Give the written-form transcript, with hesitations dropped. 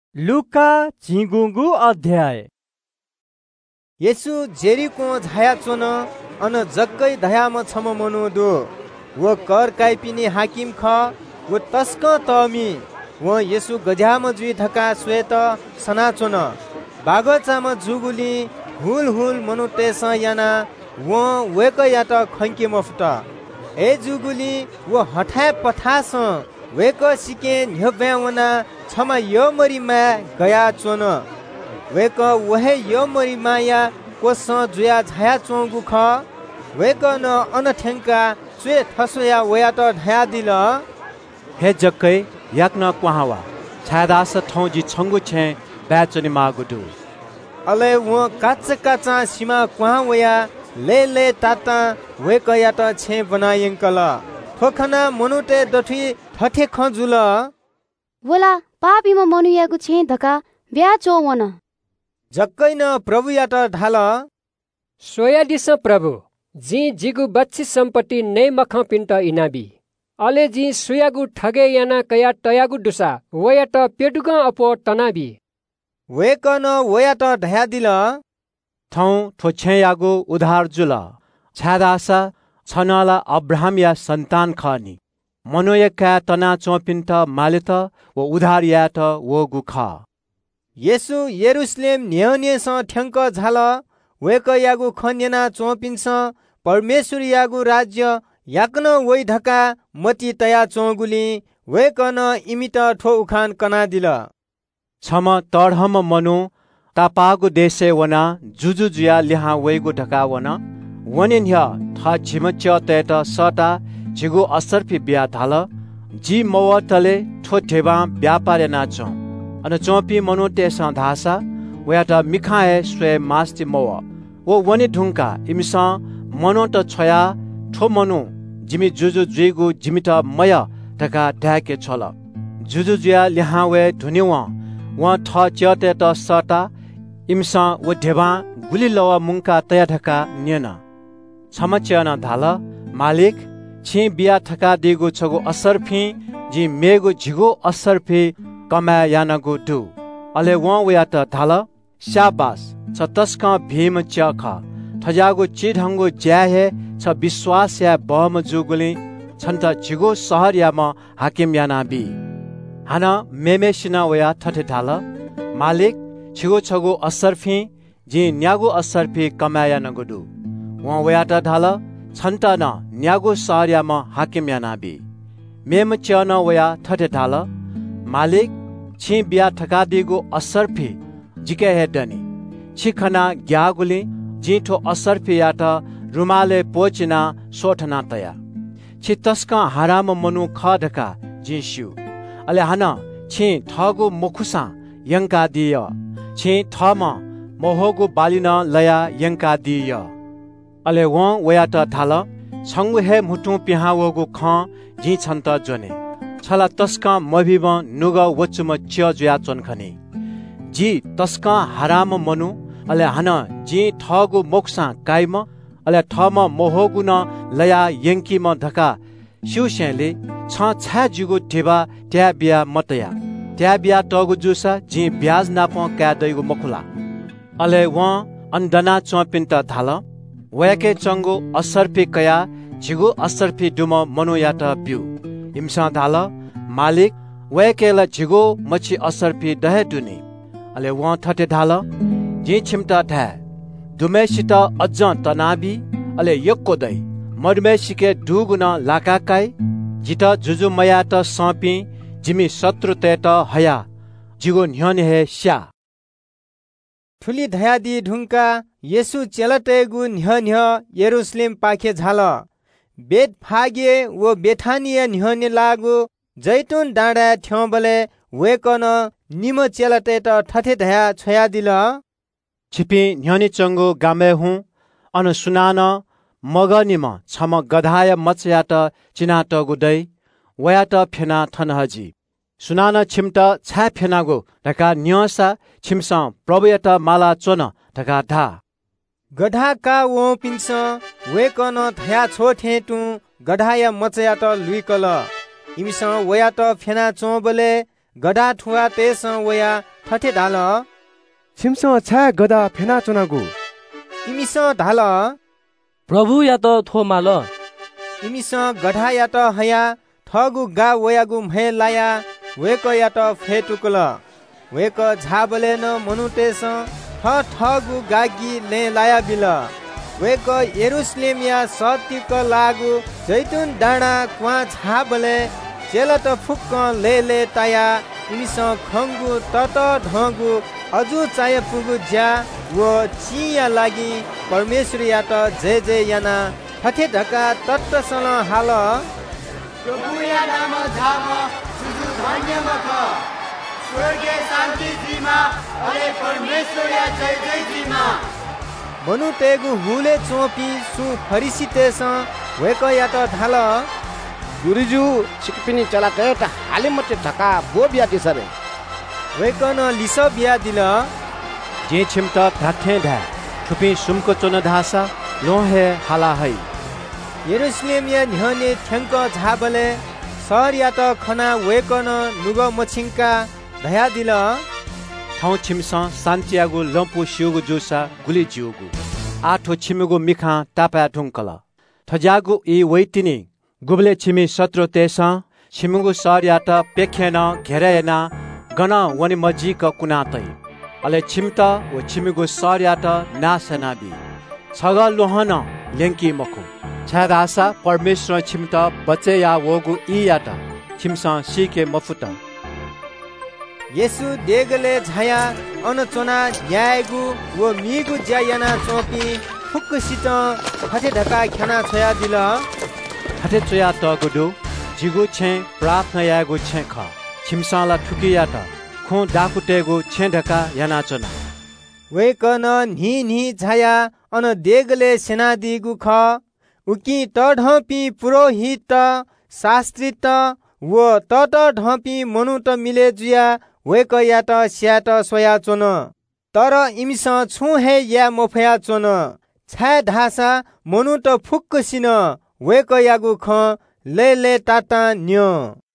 लुका झिगुगु अध्याय। येसु जेरिको झाया चोन अन जक्कै धयाम छम मनुदु वो कर काइपिनी हाकिम ख वो तस्क तमी वो येसु गजाम जुइ धका स्वेत सना चोन बागचाम जुगुली हुल हुल मनुते स याना वो वेक यात खंके मफत ए जुगुली वो हठाय पठास वेक सिके न्यब्यावना छमा यो मरिमा गया चोन वेक वहे यो मरिमा या कोस जुया झाया चोंगु ख वेक न अनठेंका चुए ठसोया वया त ढया दिल हे जक्कै याक्न क्वाहावा छादास ठौजी छंगु छे ब्याचनि मागुदु अले वो काचा सीमा क्वाहा वया ले ताता वेक या त छे बनायंकल ठोखना मनुते दठी ठठे खजुल वला पापीमा मनुयाको छे धका ब्या चोवन जक्कै न प्रभु या त ढाल सोया दिस प्रभु जी जिगु बच्ची सम्पत्ति नै मख पिन्ट इनाबी अले जी सुयागु ठगे याना कया टयागु दुसा वया त पेटुगा अपो तनाबी वेक न वया त ढया दिल ठौ ठोछेयागु उधार जुल छादासा छनाला अब्राहम या सन्तान खनी मनोयका तना चोपिन्ट मालित व उधार यात वो गुखा येसु यरुशलेम न्यानेस ठ्यांक झाल वेक यागु खन्यना चोपिन्स परमेश्वर यागु राज्य याकन वै ढका मति तया चोगुली वेक न इमित ठो उखान कना दिल छम तडहम मनु तापागु देशे वना जुजुजुया लिहा वैगु ढका वना वनिन्य था झिमच्च तेत सटा जिगु असरफी बिया थाल जी मवतले ठो ठेबा व्यापार नाचो अन चोपी मनुते स धासा वयाटा मिखाए स्वे मास्ति मव वो वनि ढुंका इमिसा मनो त छया ठो मनु जिमि जुजु जुइगु जिमित मय ढका ढाके छल जुजु जुया लिहावे धुनिवा व ठ च्यते त सटा इमिसा वो ढेबा गुली लवा मुंका तया ढका न्यना छमच्यना धाल मालिक छी बिया ठका दिगु छगु असरफी जी मेगु झिगु असरफी कमा यानगु दु अले वया त थाल शाबास छ तस्का भीम च्यख ठजागु चिढंगु ज्याहे छ विश्वास या बम जुगुली छन्त झिगु शहर या म हाकिम याना बी हाना मेमेसिना वया ठठे थाल मालिक छिगु छगु असरफी जी न्यागु असरफी कमा यानगु दु वया त थाल छन्त न न्यागु सार्यामा हाकिम यानाबी मेम च्यन वया ठठे थाल मालिक छि बिया ठका दिगु असरफी जिके हेडनी छिखना ग्यागुली जिठो असरफी यात रुमाले पोचिना सोठना तया छि तस्का हराम मनु खढका जिस्यु अले हाना छि ठगु मुखुसा यंका दिय छि ठमा मोहगु बालिना लया यंका दिय अले वया त थाल छंगु हे मुटु पिहावगु ख जी छन्त जने छला तस्का मभिब नुग वचुम च्य जुया चोनखनी जी तस्का हराम मनु अले हन जी ठगु मोक्सा काइम अले ठम मोहगु न लया यंकी म धका शिवशेले छ छा जुगु ठेबा त्या बिया मतया त्या बिया टगु जुसा जी ब्याज नाप का दैगु मखुला अले अन्दना चोपिन्त थाल वयाके चंगु असरफी कया झिगु असरफी दुम मनु यात ब्यु इमसा धाल मालिक वयाकेला झिगु मछि असरफी दहे दुनी अले ठटे धाल जी छिमता धा दुमेसित अज्ज तनाबी अले यक्को दै मडमेसिके दुगुन लाकाकाई जित जुजु मया त सपी जिमी शत्रु तेत हया जिगु न्ह्यने हे स्या ठुली धयादी ढुंका येसु चेलटेगु न्ह्य यरुशलेम पाखे झाल बेद फागे वो बेठानिया न्ह्यने लागु जैतुन डाँडा ठ्यबले वेकन निम चेलटे त ठठे धया छया दिल छिपी न्ह्यने चंगु गामे हु अन सुनान मगनिम छम गधाय मचया त चिनाट गुदै वया त फेना थनहजी सुनान छिमटा छा फेनागो ढका न्यसा छिमसा प्रभुयता माला चोन ढका धा गधा का वो पिंस वेकन थया छोठे टु गधाया मचया त लुइकल इमिस वया त फेना चोबले गधा ठुवा तेस वया थथे ढाल छिमस छा गदा फेना चुनागु इमिस ढाल प्रभु या त थो माल इमिस गढा या त हया ठगु गा वयागु म्हे लाया वेक या त फेटुकल वेक झाबले न मनुतेस ठगु गागी ले लाया बिल वेक यरुशलेम या सतिक लागु जैतुन डाँडा क्वा झाबले चेला त फुक्क ले ताया इमिस खंगु तत ढगु अजु चाय पुगु ज्या वो चिया लागि परमेश्वर या त जय जय याना फथे ढका तत्त सल हाल प्रभु या नाम झाम सुजु धन्य मख स्वर्गीय शान्ति जिमा अरे परमेश्वर या जय जय जिमा मनु तेगु हुले चोपी सु फरिसी तेस वेक या त ढाल गुरुजु सिकपिनी चला त हाले मते ढका बो बिया दिसरे वेक न लिस बिया दिल जे छिमत धाथे धा थुपी सुमको चोन धासा लोहे हाला है यरुशलेम या न्हने थ्यांक झाबले सर या त खना वेकन नुग मछिंका धया दिल ठाउँ छिमस सान्तियागु लम्पु सिउगु जुसा गुली जिउगु आठो छिमुगु मिखा तापा ठुङ्कल थजागु ई वैतिनी गुबले छिमी सत्रो तेस छिमुगु सर या त पेखेन घेरेना गना वनि मजी क कुनातै अले छिमत व छिमुगु सर या त नासनाबी छग लोहन लेंकी मखु छादासा परमेश्वर छिमत बचे या वगु ई या त छिमसा सीके मफुत येसु देगले झाया अनचोना न्यायगु व मिगु ज्यायाना चोपी फुक्कसित फथे ढका ख्याना छोया दिल हटे चोया त गुडु जिगु छे प्रार्थना यागु छे ख छिमसाला ठुकिया त खो डाकुटेगु छे ढका याना चोना वेकन नि झाया अन देगले सेनादिगु ख उकी तढपी पुरोहित शास्त्रित व तत ढपी मनु त मिले जुया वेक या त स्यात सोया चोन तर इमिस छु हे या मफया चोन छा धासा मनु त फुक्कसिन वेक यागु ख ले ताता न्य